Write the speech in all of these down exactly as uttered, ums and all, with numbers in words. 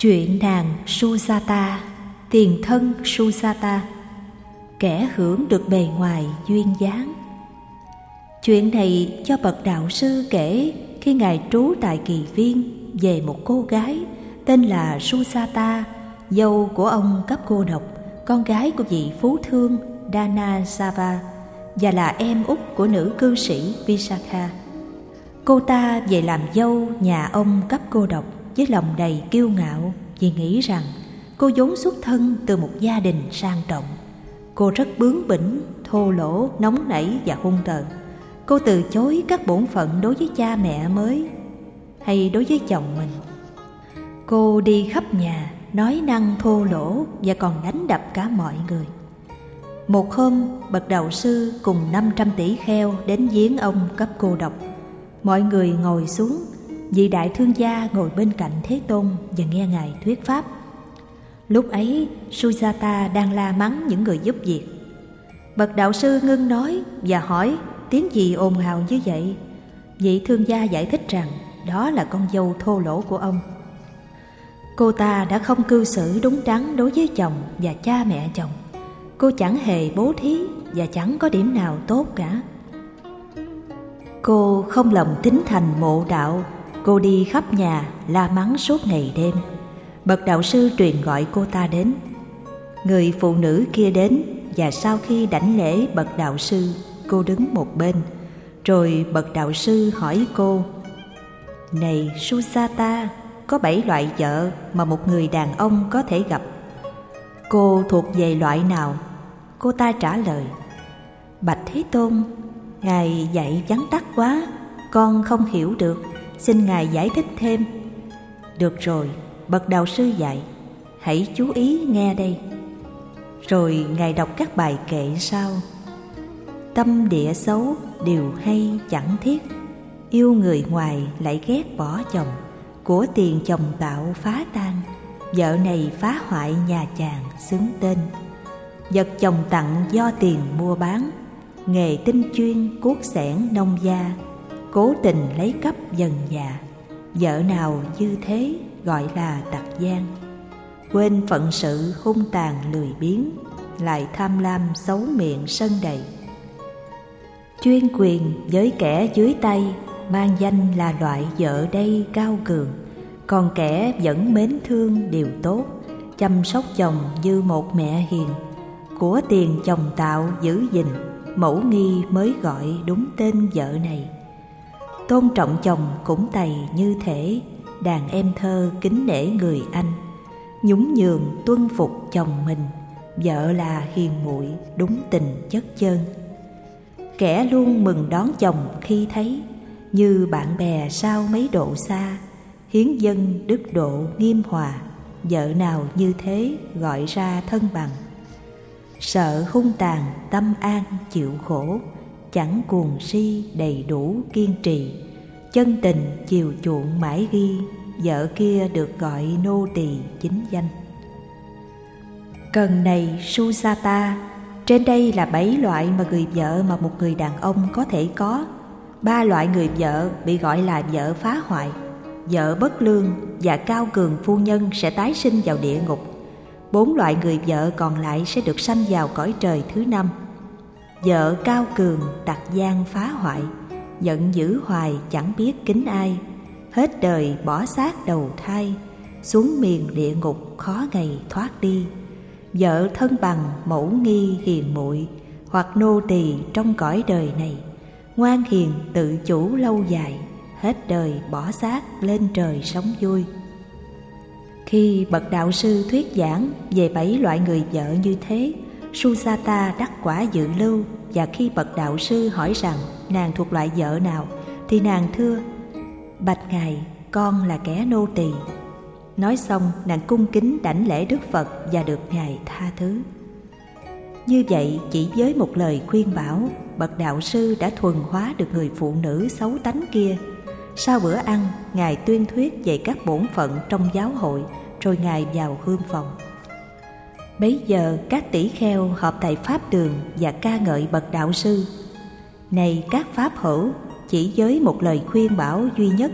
Chuyện nàng Sujata, tiền thân Sujata, kẻ hưởng được bề ngoài duyên dáng. Chuyện này do bậc đạo sư kể khi ngài trú tại Kỳ Viên về một cô gái tên là Sujata, dâu của ông Cấp Cô Độc, con gái của vị phú thương Dhanasava và là em út của nữ cư sĩ Visakha. Cô ta về làm dâu nhà ông Cấp Cô Độc với lòng đầy kiêu ngạo vì nghĩ rằng cô vốn xuất thân từ một gia đình sang trọng. Cô rất bướng bỉnh, thô lỗ, nóng nảy và hung tợn. Cô từ chối các bổn phận đối với cha mẹ mới hay đối với chồng mình. Cô đi khắp nhà, nói năng thô lỗ và còn đánh đập cả mọi người. Một hôm, bậc đạo sư cùng năm trăm tỷ kheo đến viếng ông Cấp Cô Độc. Mọi người ngồi xuống, vị đại thương gia ngồi bên cạnh Thế Tôn và nghe ngài thuyết pháp. Lúc ấy, Sujata đang la mắng những người giúp việc. Bậc đạo sư ngưng nói và hỏi tiếng gì ồn ào như vậy. Vị thương gia giải thích rằng đó là con dâu thô lỗ của ông. Cô ta đã không cư xử đúng đắn đối với chồng và cha mẹ chồng. Cô chẳng hề bố thí và chẳng có điểm nào tốt cả. Cô không lòng tín thành mộ đạo. Cô đi khắp nhà la mắng suốt ngày đêm. Bậc đạo sư truyền gọi cô ta đến. Người phụ nữ kia đến, và sau khi đảnh lễ bậc đạo sư, cô đứng một bên. Rồi bậc đạo sư hỏi cô: Này Sujata, có bảy loại vợ mà một người đàn ông có thể gặp. Cô thuộc về loại nào? Cô ta trả lời: Bạch Thế Tôn, ngài dạy vắn tắt quá, con không hiểu được, xin ngài giải thích thêm. Được rồi, bậc đạo sư dạy, hãy chú ý nghe đây. Rồi ngài đọc các bài kệ sau: Tâm địa xấu, điều hay chẳng thiết, yêu người ngoài lại ghét bỏ chồng, của tiền chồng tạo phá tan, vợ này phá hoại nhà chàng xứng tên. Vật chồng tặng do tiền mua bán, nghề tinh chuyên cuốc xẻng nông gia, cố tình lấy cắp dần già, vợ nào như thế gọi là tặc gian. Quên phận sự hung tàn lười biếng, lại tham lam xấu miệng sân đầy. Chuyên quyền với kẻ dưới tay, mang danh là loại vợ đây cao cường. Còn kẻ vẫn mến thương điều tốt, chăm sóc chồng như một mẹ hiền, của tiền chồng tạo giữ gìn, mẫu nghi mới gọi đúng tên vợ này. Tôn trọng chồng cũng tày như thể, đàn em thơ kính nể người anh, nhún nhường tuân phục chồng mình, vợ là hiền muội đúng tình chất chơn. Kẻ luôn mừng đón chồng khi thấy, như bạn bè sau mấy độ xa, hiến dân đức độ nghiêm hòa, vợ nào như thế gọi ra thân bằng. Sợ hung tàn tâm an chịu khổ, chẳng cuồng si đầy đủ kiên trì, chân tình chiều chuộng mãi ghi, vợ kia được gọi nô tỳ chính danh. Cần này Sujata, trên đây là bảy loại mà người vợ mà một người đàn ông có thể có. Ba loại người vợ bị gọi là vợ phá hoại, vợ bất lương và cao cường phu nhân sẽ tái sinh vào địa ngục. Bốn loại người vợ còn lại sẽ được sanh vào cõi trời thứ năm. Vợ cao cường tặc gian phá hoại, giận dữ hoài chẳng biết kính ai, hết đời bỏ xác đầu thai, xuống miền địa ngục khó ngày thoát đi. Vợ thân bằng mẫu nghi hiền muội, hoặc nô tỳ trong cõi đời này, ngoan hiền tự chủ lâu dài, hết đời bỏ xác lên trời sống vui. Khi bậc đạo sư thuyết giảng về bảy loại người vợ như thế, Sujata đắc quả dự lưu. Và khi bậc đạo sư hỏi rằng nàng thuộc loại vợ nào, thì nàng thưa: Bạch ngài, con là kẻ nô tỳ. Nói xong, nàng cung kính đảnh lễ Đức Phật và được ngài tha thứ. Như vậy, chỉ với một lời khuyên bảo, bậc đạo sư đã thuần hóa được người phụ nữ xấu tánh kia. Sau bữa ăn, ngài tuyên thuyết về các bổn phận trong giáo hội, rồi ngài vào hương phòng. Bấy giờ các tỷ kheo họp tại pháp đường và ca ngợi bậc đạo sư. Này các pháp hữu, chỉ với một lời khuyên bảo duy nhất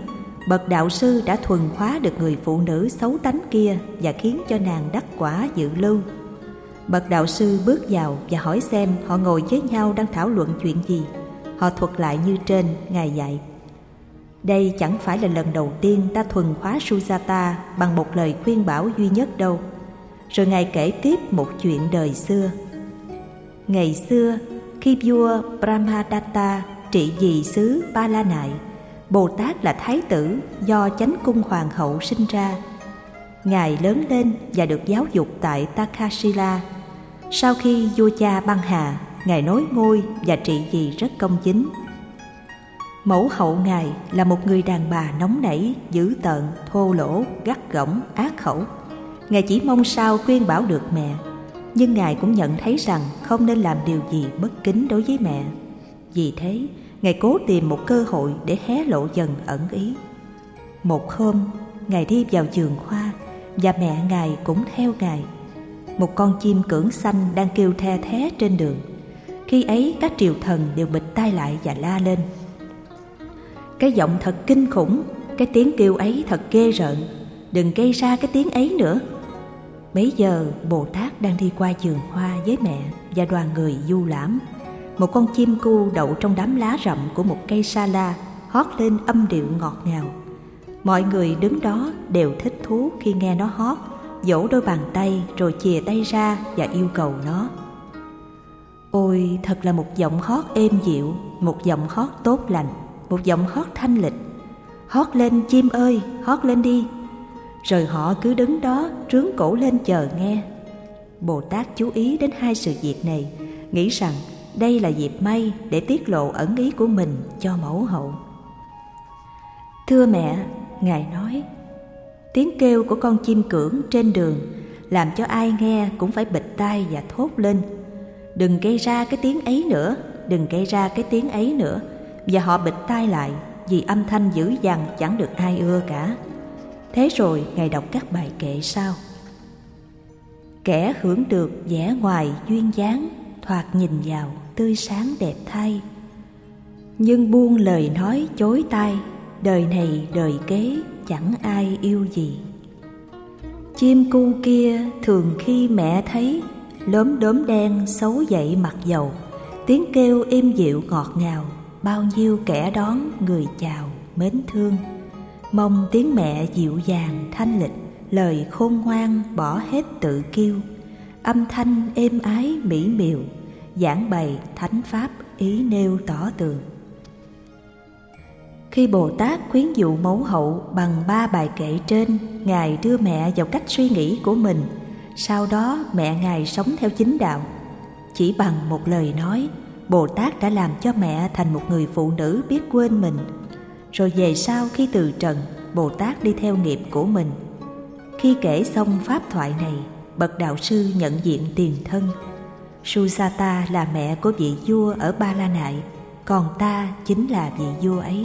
bậc đạo sư đã thuần hóa được người phụ nữ xấu tánh kia và khiến cho nàng đắc quả dự lưu. Bậc đạo sư bước vào và hỏi xem họ ngồi với nhau đang thảo luận chuyện gì. Họ thuật lại như trên. Ngài dạy: đây chẳng phải là lần đầu tiên ta thuần hóa Sujata bằng một lời khuyên bảo duy nhất đâu. Rồi Ngài kể tiếp một chuyện đời xưa. Ngày xưa, khi vua Brahmadatta trị vì xứ Ba La Nại, Bồ Tát là thái tử do chánh cung hoàng hậu sinh ra. Ngài lớn lên và được giáo dục tại Takhasila. Sau khi vua cha băng hà, Ngài nối ngôi và trị vì rất công chính. Mẫu hậu Ngài là một người đàn bà nóng nảy, dữ tợn, thô lỗ, gắt gỏng, ác khẩu. Ngài chỉ mong sao khuyên bảo được mẹ, nhưng Ngài cũng nhận thấy rằng không nên làm điều gì bất kính đối với mẹ. Vì thế, Ngài cố tìm một cơ hội để hé lộ dần ẩn ý. Một hôm, Ngài đi vào vườn hoa và mẹ Ngài cũng theo Ngài. Một con chim cưỡng xanh đang kêu the thé trên đường. Khi ấy các triều thần đều bịt tai lại và la lên: cái giọng thật kinh khủng, cái tiếng kêu ấy thật ghê rợn, đừng gây ra cái tiếng ấy nữa. Bấy giờ Bồ Tát đang đi qua vườn hoa với mẹ và đoàn người du lãm. Một con chim cu đậu trong đám lá rậm của một cây sa la, hót lên âm điệu ngọt ngào. Mọi người đứng đó đều thích thú khi nghe nó hót, vỗ đôi bàn tay rồi chìa tay ra và yêu cầu nó. Ôi, thật là một giọng hót êm dịu, một giọng hót tốt lành, một giọng hót thanh lịch. Hót lên chim ơi, hót lên đi. Rồi họ cứ đứng đó trướng cổ lên chờ nghe. Bồ Tát chú ý đến hai sự việc này, nghĩ rằng đây là dịp may để tiết lộ ẩn ý của mình cho mẫu hậu. Thưa mẹ, Ngài nói, tiếng kêu của con chim cưỡng trên đường làm cho ai nghe cũng phải bịt tai và thốt lên: đừng gây ra cái tiếng ấy nữa, đừng gây ra cái tiếng ấy nữa. Và họ bịt tai lại vì âm thanh dữ dằn chẳng được ai ưa cả. Thế rồi Ngài đọc các bài kệ sau: kẻ hưởng được vẻ ngoài duyên dáng, thoạt nhìn vào tươi sáng đẹp thay. Nhưng buông lời nói chối tai, đời này đời kế chẳng ai yêu gì. Chim cu kia thường khi mẹ thấy, lốm đốm đen xấu dậy mặt dầu, tiếng kêu êm dịu ngọt ngào, bao nhiêu kẻ đón người chào mến thương. Mong tiếng mẹ dịu dàng thanh lịch, lời khôn ngoan bỏ hết tự kiêu, âm thanh êm ái mỹ miều, giảng bày thánh pháp ý nêu tỏ tường. Khi Bồ Tát khuyến dụ mẫu hậu bằng ba bài kệ trên, Ngài đưa mẹ vào cách suy nghĩ của mình. Sau đó mẹ Ngài sống theo chính đạo. Chỉ bằng một lời nói, Bồ Tát đã làm cho mẹ thành một người phụ nữ biết quên mình. Rồi về sau khi từ trần, Bồ Tát đi theo nghiệp của mình. Khi kể xong pháp thoại này, bậc đạo sư nhận diện tiền thân. Sujata là mẹ của vị vua ở Ba La Nại, còn ta chính là vị vua ấy.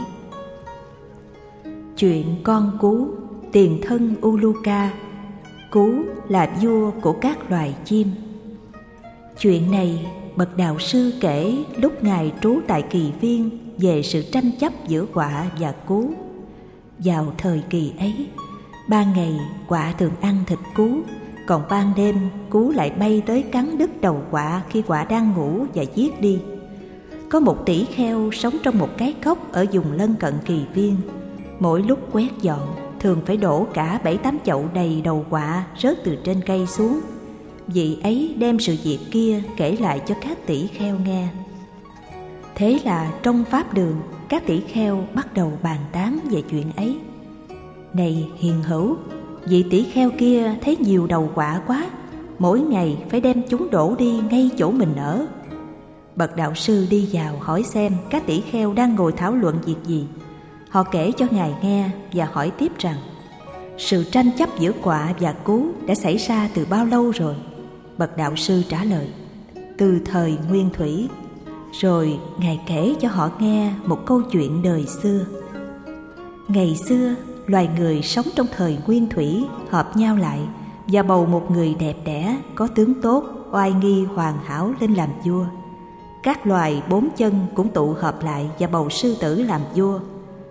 Chuyện con cú, tiền thân Uluka. Cú là vua của các loài chim. Chuyện này bậc đạo sư kể lúc Ngài trú tại Kỳ Viên về sự tranh chấp giữa quạ và cú. Vào thời kỳ ấy, ban ngày quạ thường ăn thịt cú, còn ban đêm cú lại bay tới cắn đứt đầu quạ khi quạ đang ngủ và giết đi. Có một tỷ kheo sống trong một cái cốc ở vùng lân cận Kỳ Viên. Mỗi lúc quét dọn, thường phải đổ cả bảy tám chậu đầy đầu quạ rớt từ trên cây xuống. Vị ấy đem sự việc kia kể lại cho các tỷ kheo nghe. Thế là trong pháp đường, các tỷ kheo bắt đầu bàn tán về chuyện ấy. Này hiền hữu, vị tỷ kheo kia thấy nhiều đầu quạ quá, mỗi ngày phải đem chúng đổ đi ngay chỗ mình ở. Bậc đạo sư đi vào hỏi xem các tỷ kheo đang ngồi thảo luận việc gì. Họ kể cho Ngài nghe và hỏi tiếp rằng sự tranh chấp giữa quạ và cú đã xảy ra từ bao lâu rồi. Bậc đạo sư trả lời: từ thời Nguyên Thủy. Rồi Ngài kể cho họ nghe một câu chuyện đời xưa. Ngày xưa, loài người sống trong thời Nguyên Thủy hợp nhau lại và bầu một người đẹp đẽ, có tướng tốt, oai nghi hoàn hảo lên làm vua. Các loài bốn chân cũng tụ hợp lại và bầu sư tử làm vua.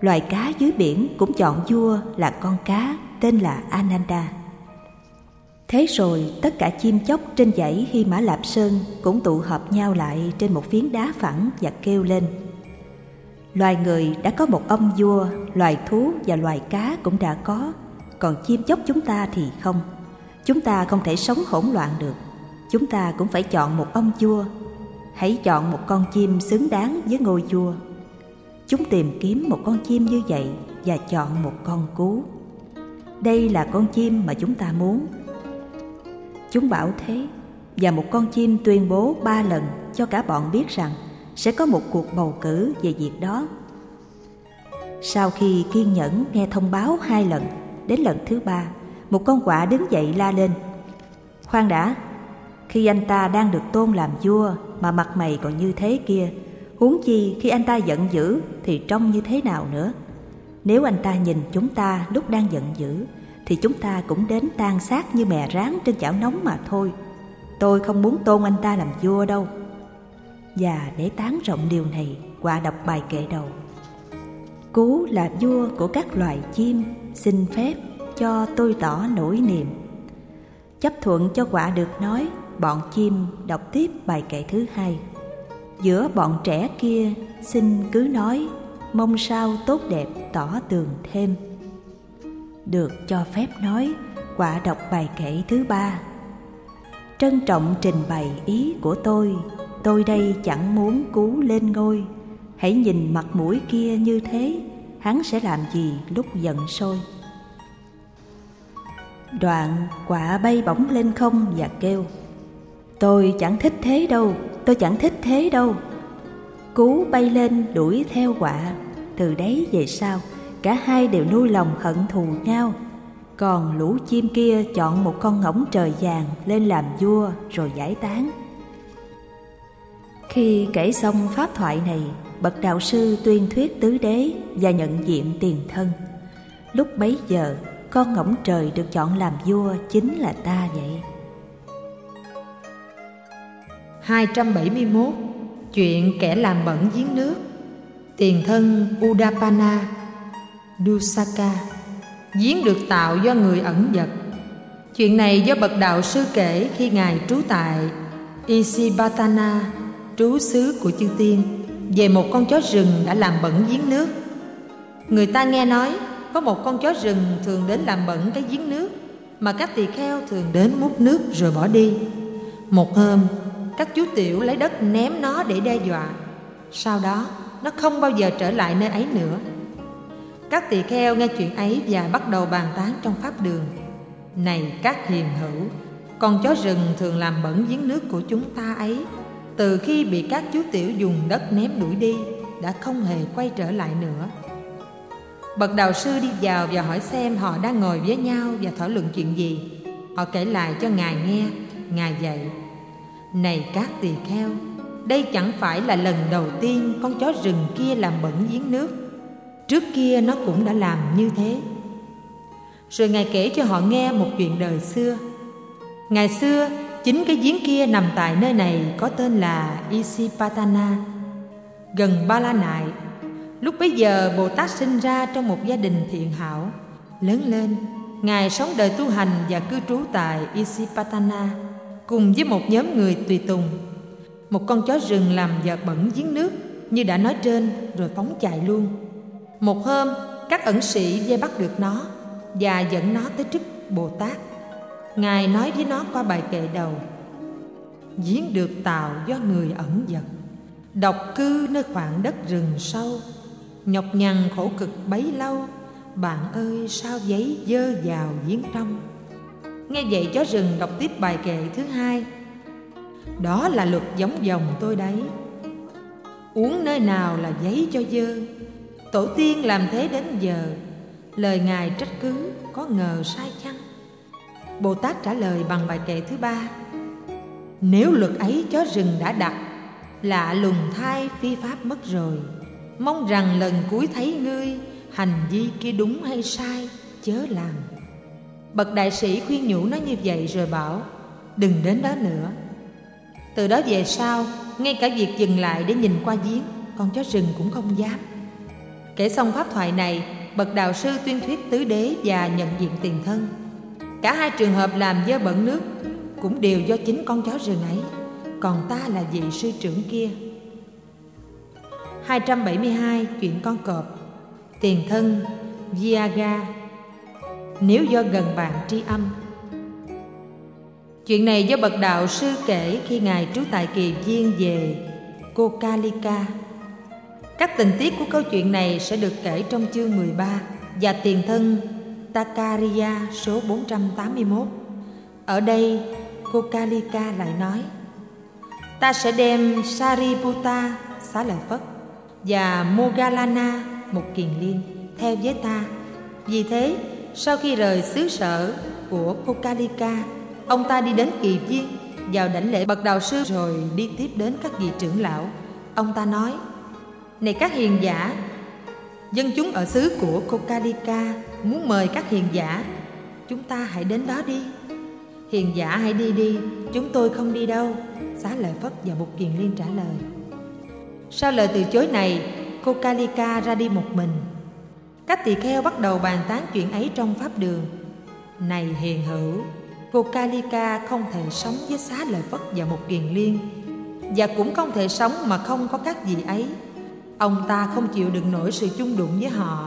loài cá dưới biển cũng chọn vua là con cá tên là Ananda. Thế rồi tất cả chim chóc trên dãy Hy Mã Lạp Sơn cũng tụ họp nhau lại trên một phiến đá phẳng và kêu lên: loài người đã có một ông vua, loài thú và loài cá cũng đã có, còn chim chóc chúng ta thì không. Chúng ta không thể sống hỗn loạn được. Chúng ta cũng phải chọn một ông vua. Hãy chọn một con chim xứng đáng với ngôi vua. Chúng tìm kiếm một con chim như vậy và chọn một con cú. Đây là con chim mà chúng ta muốn. Chúng bảo thế, và một con chim tuyên bố ba lần cho cả bọn biết rằng sẽ có một cuộc bầu cử về việc đó. Sau khi kiên nhẫn nghe thông báo hai lần, đến lần thứ ba, một con quạ đứng dậy la lên: khoan đã, khi anh ta đang được tôn làm vua mà mặt mày còn như thế kia, huống chi khi anh ta giận dữ thì trông như thế nào nữa. Nếu anh ta nhìn chúng ta lúc đang giận dữ thì chúng ta cũng đến tan xác như mè rán trên chảo nóng mà thôi. Tôi không muốn tôn anh ta làm vua đâu. Và để tán rộng điều này, quạ đọc bài kệ đầu: cú là vua của các loài chim, xin phép cho tôi tỏ nỗi niềm. Chấp thuận cho quạ được nói, bọn chim đọc tiếp bài kệ thứ hai: giữa bọn trẻ kia xin cứ nói, mong sao tốt đẹp tỏ tường thêm. Được cho phép nói, quạ đọc bài kệ thứ ba: trân trọng trình bày ý của tôi, tôi đây chẳng muốn cú lên ngôi. Hãy nhìn mặt mũi kia như thế, hắn sẽ làm gì lúc giận sôi. Đoạn quạ bay bổng lên không và kêu: tôi chẳng thích thế đâu, tôi chẳng thích thế đâu. Cú bay lên đuổi theo quạ. Từ đấy về sau, cả hai đều nuôi lòng hận thù nhau. Còn lũ chim kia chọn một con ngỗng trời vàng lên làm vua rồi giải tán. Khi kể xong pháp thoại này, bậc đạo sư tuyên thuyết tứ đế và nhận nhiệm tiền thân. Lúc bấy giờ, con ngỗng trời được chọn làm vua chính là ta vậy. hai trăm bảy mươi mốt. Chuyện kẻ làm bẩn giếng nước. Tiền thân Udapana, Dusaka. Giếng được tạo do người ẩn dật. Chuyện này do bậc đạo sư kể khi ngài trú tại Isipatana, trú xứ của chư tiên, về một con chó rừng đã làm bẩn giếng nước. Người ta nghe nói có một con chó rừng thường đến làm bẩn cái giếng nước mà các tỳ kheo thường đến múc nước rồi bỏ đi. Một hôm, các chú tiểu lấy đất ném nó để đe dọa. Sau đó, nó không bao giờ trở lại nơi ấy nữa. Các tỳ kheo nghe chuyện ấy và bắt đầu bàn tán trong pháp đường: này các hiền hữu, con chó rừng thường làm bẩn giếng nước của chúng ta ấy, từ khi bị các chú tiểu dùng đất ném đuổi đi, đã không hề quay trở lại nữa. Bậc đạo sư đi vào và hỏi xem họ đang ngồi với nhau và thảo luận chuyện gì. Họ kể lại cho ngài nghe. Ngài dạy: này các tỳ kheo, đây chẳng phải là lần đầu tiên con chó rừng kia làm bẩn giếng nước. Trước kia nó cũng đã làm như thế. Rồi ngài kể cho họ nghe một chuyện đời xưa. Ngày xưa, chính cái giếng kia nằm tại nơi này có tên là Isipatana, gần Ba La Nại. Lúc bấy giờ, Bồ Tát sinh ra trong một gia đình thiện hảo. Lớn lên, ngài sống đời tu hành và cư trú tại Isipatana cùng với một nhóm người tùy tùng. Một con chó rừng làm dợt bẩn giếng nước như đã nói trên, rồi phóng chạy luôn. Một hôm, các ẩn sĩ vây bắt được nó và dẫn nó tới trước Bồ Tát. Ngài nói với nó qua bài kệ đầu: giếng được tạo do người ẩn dật, độc cư nơi khoảng đất rừng sâu, nhọc nhằn khổ cực bấy lâu, bạn ơi sao giấy dơ vào giếng trong. Nghe vậy, chó rừng đọc tiếp bài kệ thứ hai: đó là luật giống dòng tôi đấy, uống nơi nào là giấy cho dơ. Tổ tiên làm thế đến giờ, lời ngài trách cứ có ngờ sai chăng? Bồ Tát trả lời bằng bài kệ thứ ba: nếu luật ấy chó rừng đã đặt, lạ lùng thai phi pháp mất rồi. Mong rằng lần cuối thấy ngươi, hành vi kia đúng hay sai chớ làm. Bậc đại sĩ khuyên nhủ nó như vậy rồi bảo: đừng đến đó nữa. Từ đó về sau, ngay cả việc dừng lại để nhìn qua giếng, con chó rừng cũng không dám. Kể xong pháp thoại này, bậc đạo sư tuyên thuyết tứ đế và nhận diện tiền thân. Cả hai trường hợp làm dơ bẩn nước cũng đều do chính con chó rừng ấy, còn ta là vị sư trưởng kia. Hai trăm bảy mươi hai. Chuyện con cọp. Tiền thân Viaga. Nếu do gần bạn tri âm. Chuyện này do bậc đạo sư kể khi ngài trú tại kỳ viên về Kokalika. Các tình tiết của câu chuyện này sẽ được kể trong chương mười ba và tiền thân Takariya số bốn trăm tám mươi mốt. Ở đây Kokalika lại nói: ta sẽ đem Sariputta, Xá Lợi Phất, và Moggallana, một kiền liên, theo với ta. Vì thế, sau khi rời xứ sở của Kokalika, ông ta đi đến kỳ viên, vào đảnh lễ bậc đạo sư rồi đi tiếp đến các vị trưởng lão. Ông ta nói: này các hiền giả, dân chúng ở xứ của Kokalika muốn mời các hiền giả, chúng ta hãy đến đó đi. Hiền giả hãy đi đi, chúng tôi không đi đâu. Xá Lợi Phất và một kiền liên trả lời. Sau lời từ chối này, Kokalika ra đi một mình. Các tỳ kheo bắt đầu bàn tán chuyện ấy trong pháp đường. Này hiền hữu, Kokalika không thể sống với Xá Lợi Phất và một kiền liên, và cũng không thể sống mà không có các vị ấy. Ông ta không chịu đựng nổi sự chung đụng với họ.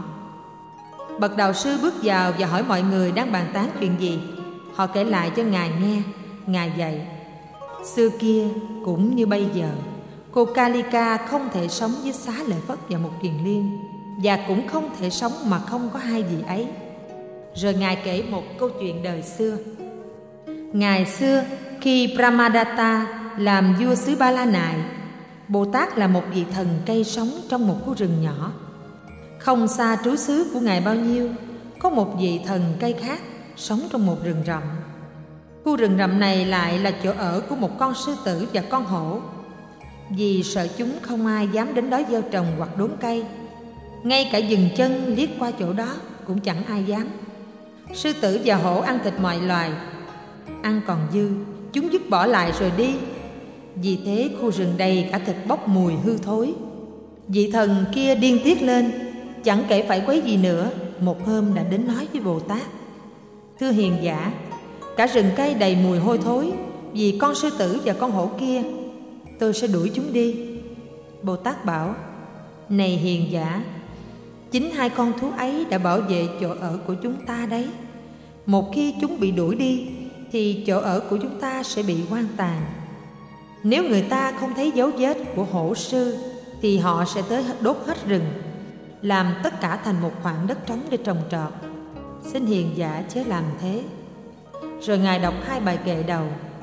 Bậc đạo sư bước vào và hỏi mọi người đang bàn tán chuyện gì. Họ kể lại cho ngài nghe. Ngài dạy: xưa kia cũng như bây giờ, Kokalika không thể sống với Xá Lợi Phất và một kiền liên, và cũng không thể sống mà không có hai vị ấy. Rồi ngài kể một câu chuyện đời xưa. Ngày xưa, khi Brahmadatta làm vua xứ Ba La Nại, Bồ Tát là một vị thần cây sống trong một khu rừng nhỏ. Không xa trú xứ của ngài bao nhiêu, có một vị thần cây khác sống trong một rừng rậm. Khu rừng rậm này lại là chỗ ở của một con sư tử và con hổ. Vì sợ chúng không ai dám đến đó gieo trồng hoặc đốn cây, ngay cả dừng chân liếc qua chỗ đó cũng chẳng ai dám. Sư tử và hổ ăn thịt mọi loài, ăn còn dư chúng dứt bỏ lại rồi đi. Vì thế khu rừng đầy cả thịt bốc mùi hư thối. Vị thần kia điên tiết lên, chẳng kể phải quấy gì nữa, một hôm đã đến nói với Bồ Tát: thưa hiền giả, cả rừng cây đầy mùi hôi thối vì con sư tử và con hổ kia, tôi sẽ đuổi chúng đi. Bồ Tát bảo: này hiền giả, chính hai con thú ấy đã bảo vệ chỗ ở của chúng ta đấy. Một khi chúng bị đuổi đi thì chỗ ở của chúng ta sẽ bị hoang tàn. Nếu người ta không thấy dấu vết của hổ sư thì họ sẽ tới đốt hết rừng, làm tất cả thành một khoảng đất trống để trồng trọt. Xin hiền giả chớ làm thế. Rồi ngài đọc hai bài kệ đầu.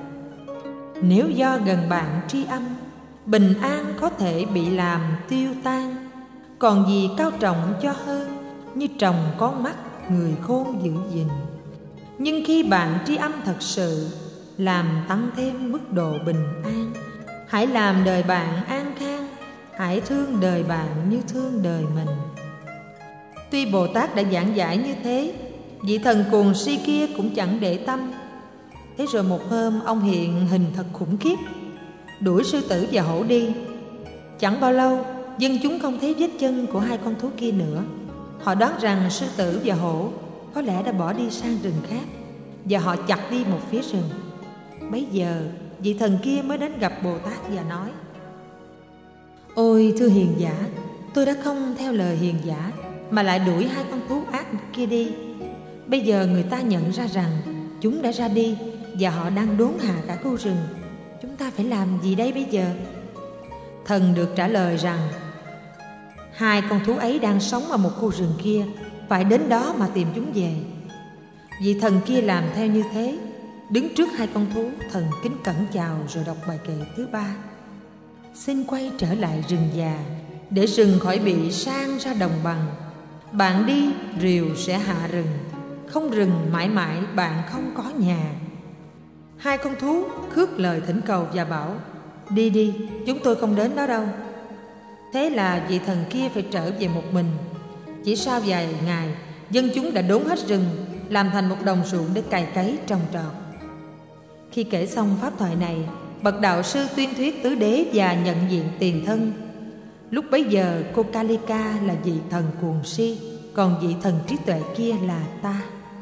Nếu do gần bạn tri âm, bình an có thể bị làm tiêu tan. Còn gì cao trọng cho hơn, như trồng con mắt người khôn giữ gìn. Nhưng khi bạn tri âm thật sự, làm tăng thêm mức độ bình an. Hãy làm đời bạn an khang, hãy thương đời bạn như thương đời mình. Tuy Bồ Tát đã giảng giải như thế, vị thần cuồng si kia cũng chẳng để tâm. Thế rồi một hôm ông hiện hình thật khủng khiếp, đuổi sư tử và hổ đi. Chẳng bao lâu, dân chúng không thấy vết chân của hai con thú kia nữa. Họ đoán rằng sư tử và hổ có lẽ đã bỏ đi sang rừng khác, và họ chặt đi một phía rừng. Bấy giờ vị thần kia mới đến gặp Bồ Tát và nói: ôi thưa hiền giả, tôi đã không theo lời hiền giả mà lại đuổi hai con thú ác kia đi. Bây giờ người ta nhận ra rằng chúng đã ra đi và họ đang đốn hạ cả khu rừng. Chúng ta phải làm gì đây bây giờ? Thần được trả lời rằng hai con thú ấy đang sống ở một khu rừng kia, phải đến đó mà tìm chúng về. Vị thần kia làm theo như thế. Đứng trước hai con thú, thần kính cẩn chào rồi đọc bài kệ thứ ba. Xin quay trở lại rừng già, để rừng khỏi bị sang ra đồng bằng. Bạn đi, rìu sẽ hạ rừng, không rừng mãi mãi bạn không có nhà. Hai con thú khước lời thỉnh cầu và bảo: đi đi, chúng tôi không đến đó đâu. Thế là vị thần kia phải trở về một mình. Chỉ sau vài ngày, dân chúng đã đốn hết rừng, làm thành một đồng ruộng để cày cấy trồng trọt. Khi kể xong pháp thoại này, bậc đạo sư tuyên thuyết tứ đế và nhận diện tiền thân. Lúc bấy giờ cô Kalika là vị thần cuồng si, còn vị thần trí tuệ kia là ta.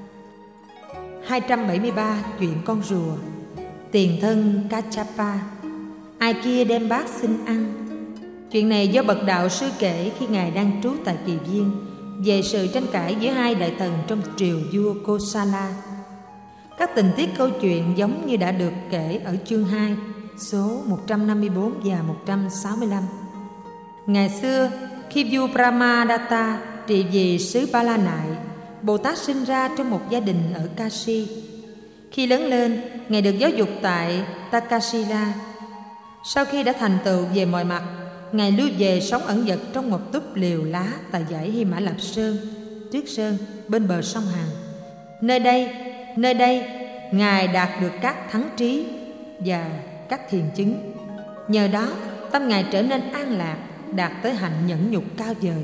Hai trăm bảy mươi ba. Chuyện con rùa. Tiền thân Kachapa, ai kia đem bát xin ăn. Chuyện này do bậc đạo sư kể khi ngài đang trú tại Kỳ Viên, về sự tranh cãi giữa hai đại thần trong triều vua Kosala. Các tình tiết câu chuyện giống như đã được kể ở chương hai, số một trăm năm mươi bốn và một trăm sáu mươi lăm. Ngày xưa, khi vua Brahmadatta trị vì xứ Ba La Nại, Bồ Tát sinh ra trong một gia đình ở Kashi. Khi lớn lên, ngài được giáo dục tại Takasila. Sau khi đã thành tựu về mọi mặt, ngài lui về sống ẩn dật trong một túp liều lá tại dãy Hy Mã Lạp Sơn, Tuyết Sơn, bên bờ sông Hằng. Nơi đây, nơi đây, ngài đạt được các thắng trí và các thiền chứng. Nhờ đó, tâm ngài trở nên an lạc, đạt tới hạnh nhẫn nhục cao vời.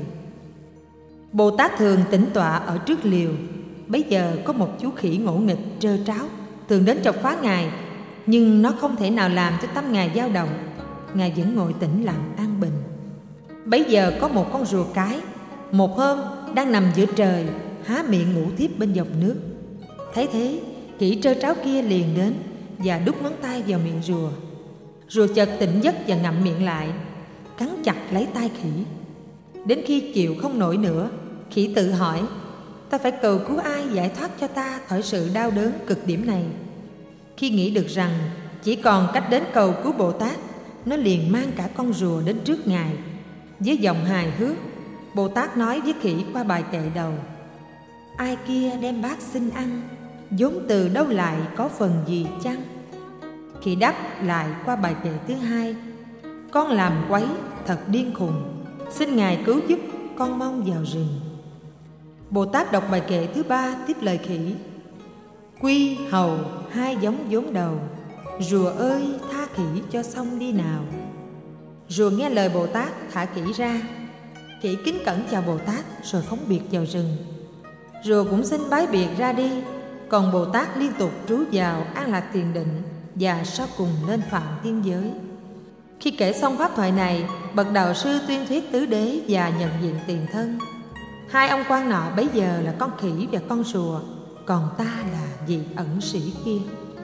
Bồ Tát thường tĩnh tọa ở trước liều. Bấy giờ có một chú khỉ ngỗ nghịch trơ tráo thường đến chọc phá ngài, nhưng nó không thể nào làm cho tâm ngài dao động. Ngài vẫn ngồi tĩnh lặng an bình. Bấy giờ có một con rùa cái, một hôm đang nằm giữa trời, há miệng ngủ tiếp bên dòng nước. Thấy thế, khỉ trơ tráo kia liền đến và đút ngón tay vào miệng rùa. Rùa chợt tỉnh giấc và ngậm miệng lại, cắn chặt lấy tai khỉ. Đến khi chịu không nổi nữa, khỉ tự hỏi: ta phải cầu cứu ai giải thoát cho ta khỏi sự đau đớn cực điểm này? Khi nghĩ được rằng chỉ còn cách đến cầu cứu Bồ Tát, nó liền mang cả con rùa đến trước ngài. Với giọng hài hước, Bồ Tát nói với khỉ qua bài kệ đầu: ai kia đem bát xin ăn, vốn từ đâu lại có phần gì chăng? Khỉ đáp lại qua bài kệ thứ hai: con làm quấy thật điên khùng, xin ngài cứu giúp, con mong vào rừng. Bồ Tát đọc bài kệ thứ ba tiếp lời khỉ: quy hầu hai giống vốn đầu, rùa ơi tha khỉ cho xong đi nào. Rùa nghe lời Bồ Tát thả khỉ ra. Khỉ kính cẩn chào Bồ Tát rồi phóng biệt vào rừng. Rùa cũng xin bái biệt ra đi. Còn Bồ Tát liên tục trú vào an lạc thiền định và sau cùng lên phạm thiên giới. Khi kể xong pháp thoại này, bậc đạo sư tuyên thuyết tứ đế và nhận diện tiền thân. Hai ông quan nọ bấy giờ là con khỉ và con rùa, còn ta là vị ẩn sĩ kia.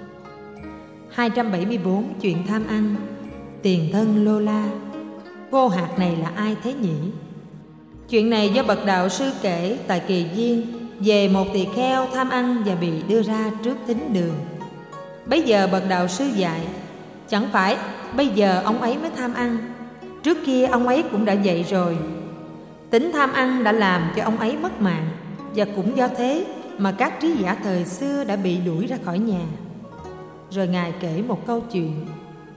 Hai trăm bảy mươi bốn. Chuyện tham ăn. Tiền thân Lola. Cô hạt này là ai thế nhỉ? Chuyện này do bậc đạo sư kể tại Kỳ Viên về một tỳ kheo tham ăn và bị đưa ra trước thính đường. Bấy giờ bậc đạo sư dạy: chẳng phải bây giờ ông ấy mới tham ăn, trước kia ông ấy cũng đã vậy rồi. Tính tham ăn đã làm cho ông ấy mất mạng, và cũng do thế mà các trí giả thời xưa đã bị đuổi ra khỏi nhà. Rồi ngài kể một câu chuyện.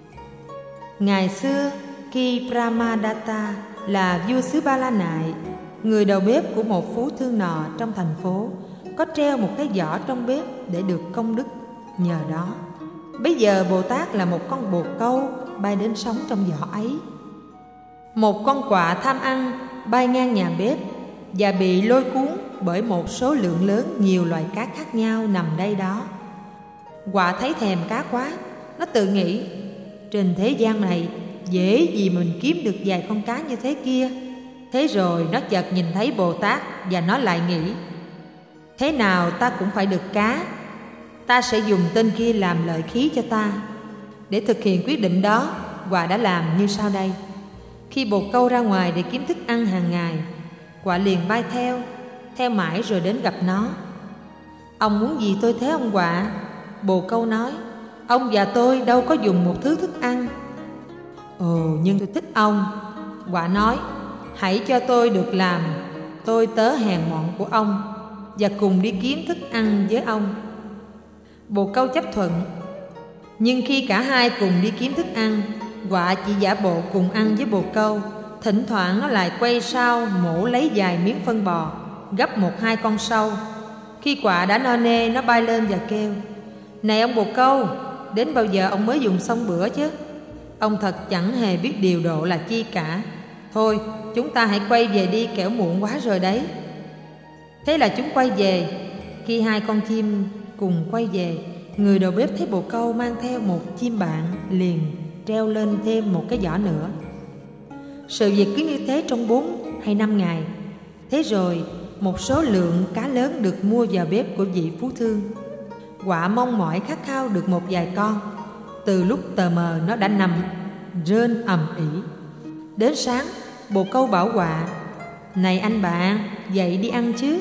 Ngày xưa, khi Brahmadatta là vua xứ Ba La Nại, người đầu bếp của một phú thương nọ trong thành phố có treo một cái giỏ trong bếp để được công đức. Nhờ đó, bấy giờ Bồ Tát là một con bồ câu bay đến sống trong giỏ ấy. Một con quạ tham ăn bay ngang nhà bếp và bị lôi cuốn bởi một số lượng lớn nhiều loài cá khác nhau nằm đây đó. Quạ thấy thèm cá quá, nó tự nghĩ: trên thế gian này dễ gì mình kiếm được vài con cá như thế kia. Thế rồi nó chợt nhìn thấy Bồ Tát và nó lại nghĩ: thế nào ta cũng phải được cá, ta sẽ dùng tên kia làm lợi khí cho ta. Để thực hiện quyết định đó, quạ đã làm như sau đây. Khi bồ câu ra ngoài để kiếm thức ăn hàng ngày, quạ liền bay theo, theo mãi rồi đến gặp nó. Ông muốn gì tôi thế ông quạ? Bồ câu nói: ông và tôi đâu có dùng một thứ thức ăn. Ồ, nhưng tôi thích ông. Quạ nói: hãy cho tôi được làm tôi tớ hèn mọn của ông và cùng đi kiếm thức ăn với ông. Bồ câu chấp thuận. Nhưng khi cả hai cùng đi kiếm thức ăn, quạ chỉ giả bộ cùng ăn với bồ câu. Thỉnh thoảng nó lại quay sau mổ lấy vài miếng phân bò, gấp một hai con sâu. Khi quạ đã no nê, nó bay lên và kêu: này ông bồ câu, đến bao giờ ông mới dùng xong bữa chứ? Ông thật chẳng hề biết điều độ là chi cả. Thôi chúng ta hãy quay về đi, kẻo muộn quá rồi đấy. Thế là chúng quay về. Khi hai con chim cùng quay về, người đầu bếp thấy bồ câu mang theo một chim bạn, liền treo lên thêm một cái giỏ nữa. Sự việc cứ như thế trong bốn hay năm ngày. Thế rồi một số lượng cá lớn được mua vào bếp của vị phú thương. Quạ mong mỏi khát khao được một vài con. Từ lúc tờ mờ nó đã nằm rên ầm ĩ. Đến sáng, bồ câu bảo quạ: "Này anh bạn, dậy đi ăn chứ."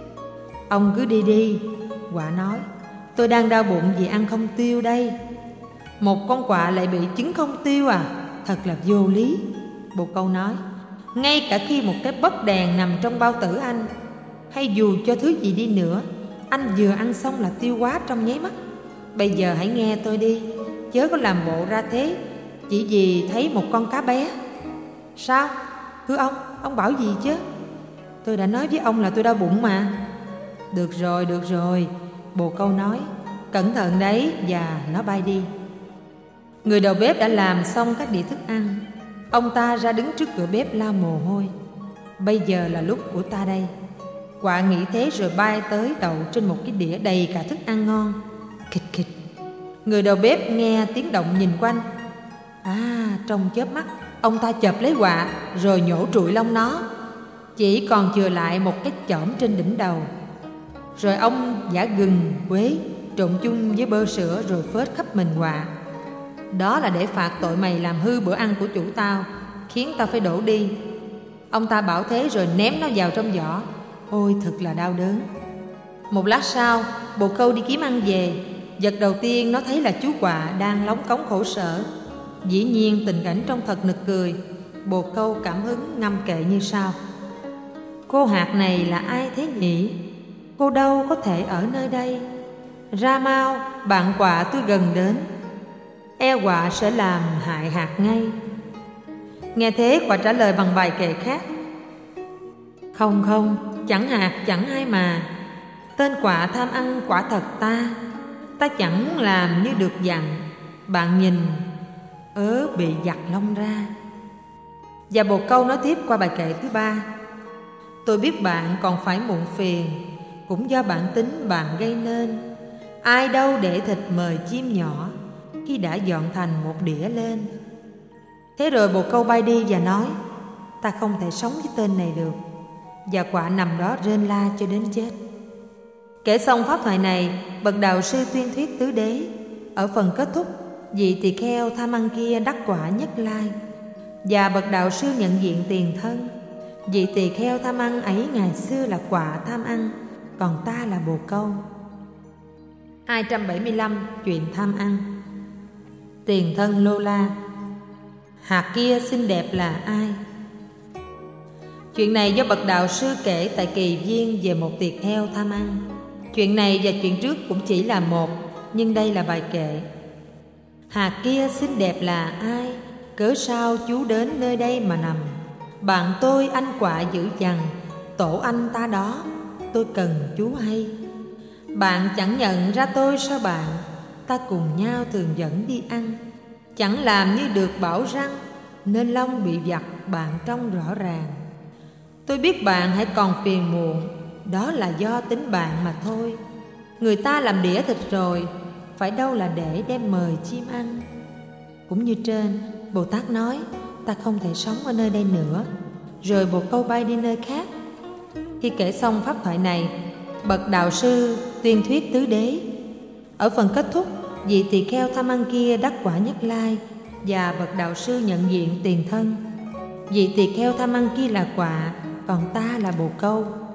"Ông cứ đi đi," quạ nói, "tôi đang đau bụng vì ăn không tiêu đây." "Một con quạ lại bị chứng không tiêu à? Thật là vô lý." Bồ câu nói, "Ngay cả khi một cái bấc đèn nằm trong bao tử anh, hay dù cho thứ gì đi nữa, anh vừa ăn xong là tiêu hóa trong nháy mắt. Bây giờ hãy nghe tôi đi, chớ có làm bộ ra thế chỉ vì thấy một con cá bé." "Sao? Thưa ông, ông bảo gì chứ?" "Tôi đã nói với ông là tôi đau bụng mà." "Được rồi, được rồi," bồ câu nói, "cẩn thận đấy." Và nó bay đi. Người đầu bếp đã làm xong các đĩa thức ăn. Ông ta ra đứng trước cửa bếp lau mồ hôi. "Bây giờ là lúc của ta đây." Quạ nghĩ thế rồi bay tới đậu trên một cái đĩa đầy cả thức ăn ngon. Khịch khịch. Người đầu bếp nghe tiếng động nhìn quanh. À, trong chớp mắt, ông ta chộp lấy quạ rồi nhổ trụi lông nó. Chỉ còn chừa lại một cái chỏm trên đỉnh đầu. Rồi ông giã gừng, quế trộn chung với bơ sữa rồi phết khắp mình quạ. "Đó là để phạt tội mày làm hư bữa ăn của chủ tao, khiến tao phải đổ đi." Ông ta bảo thế rồi ném nó vào trong giỏ. Ôi thật là đau đớn. Một lát sau, bồ câu đi kiếm ăn về. Vật đầu tiên nó thấy là chú quạ đang lóng cóng khổ sở. Dĩ nhiên tình cảnh trông thật nực cười. Bồ câu cảm hứng ngâm kệ như sau: "Cô hạt này là ai thế nhỉ? Cô đâu có thể ở nơi đây. Ra mau, bạn quạ tôi gần đến. E quạ sẽ làm hại hạt ngay." Nghe thế, quạ trả lời bằng bài kệ khác: "Không không, chẳng hạt chẳng ai mà. Tên quạ tham ăn quả thật ta. Ta chẳng làm như được dặn. Bạn nhìn, ớ bị giặt lông ra." Và bồ câu nói tiếp qua bài kệ thứ ba: "Tôi biết bạn còn phải muộn phiền, cũng do bản tính bạn gây nên. Ai đâu để thịt mời chim nhỏ, khi đã dọn thành một đĩa lên." Thế rồi bồ câu bay đi và nói: "Ta không thể sống với tên này được." Và quạ nằm đó rên la cho đến chết. Kể xong pháp thoại này, bậc đạo sư tuyên thuyết tứ đế. Ở phần kết thúc, vị tỳ kheo tham ăn kia đắc quả Nhất Lai. Và bậc đạo sư nhận diện tiền thân. Vị tỳ kheo tham ăn ấy ngày xưa là quạ tham ăn, còn ta là bồ câu. hai trăm bảy mươi lăm. Chuyện tham ăn. Tiền thân Lô La. Hạt kia xinh đẹp là ai? Chuyện này do bậc đạo sư kể tại kỳ viên về một tỳ kheo tham ăn. Chuyện này và chuyện trước cũng chỉ là một, nhưng đây là bài kệ. Hạt kia xinh đẹp là ai? Cớ sao chú đến nơi đây mà nằm? Bạn tôi anh quạ dữ dằn, tổ anh ta đó, tôi cần chú hay. Bạn chẳng nhận ra tôi sao bạn? Ta cùng nhau thường dẫn đi ăn. Chẳng làm như được bảo răng, nên lông bị vặt bạn trông rõ ràng. Tôi biết bạn hãy còn phiền muộn, đó là do tính bạn mà thôi. Người ta làm đĩa thịt rồi, phải đâu là để đem mời chim ăn. Cũng như trên, Bồ Tát nói, ta không thể sống ở nơi đây nữa. Rồi bồ câu bay đi nơi khác. Khi kể xong pháp thoại này, bậc đạo sư tuyên thuyết tứ đế. Ở phần kết thúc, vị tỳ kheo tham ăn kia đắc quả Nhất Lai, và bậc đạo sư nhận diện tiền thân. Vị tỳ kheo tham ăn kia là quạ, còn ta là bồ câu.